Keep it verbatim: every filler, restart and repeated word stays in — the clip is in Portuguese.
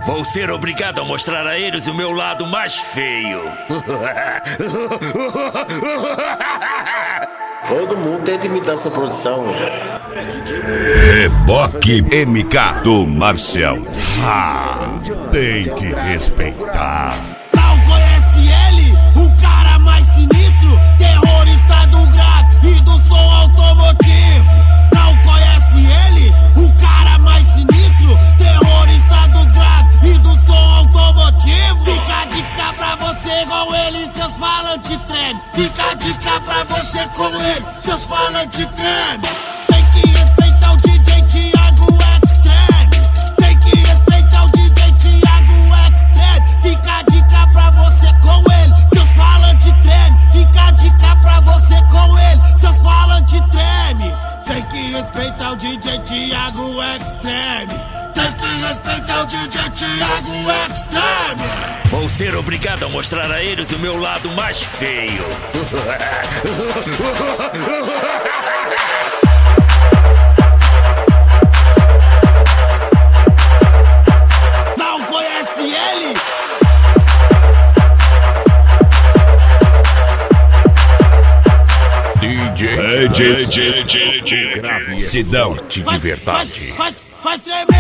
Vou ser obrigado a mostrar a eles o meu lado mais feio. Todo mundo tenta imitar essa produção. Reboque M K do Marcel. Ah, tem que respeitar. Não conhece ele? O cara mais sinistro, terrorista do grave e do som automotivo. Não conhece ele? O cara mais sinistro, terrorista dos graves e do som automotivo. Fica a dica pra você com ele, seus falantes treme. Fica a dica pra você com ele, seus falantes treme. Tem que respeitar o D J Thiago Extreme. Tem que respeitar o D J Thiago Extreme. Fica a dica pra você com ele, seus falantes treme. Fica a dica pra você com ele, seus falantes treme. Tem que respeitar o D J Thiago Extreme. Tem que respeitar o D J Thiago Extreme. Vou ser obrigado a mostrar a eles o meu lado mais feio. Não conhece ele? D J, D J, D J, grave, Sidão de verdade. Faz, faz, faz tremer.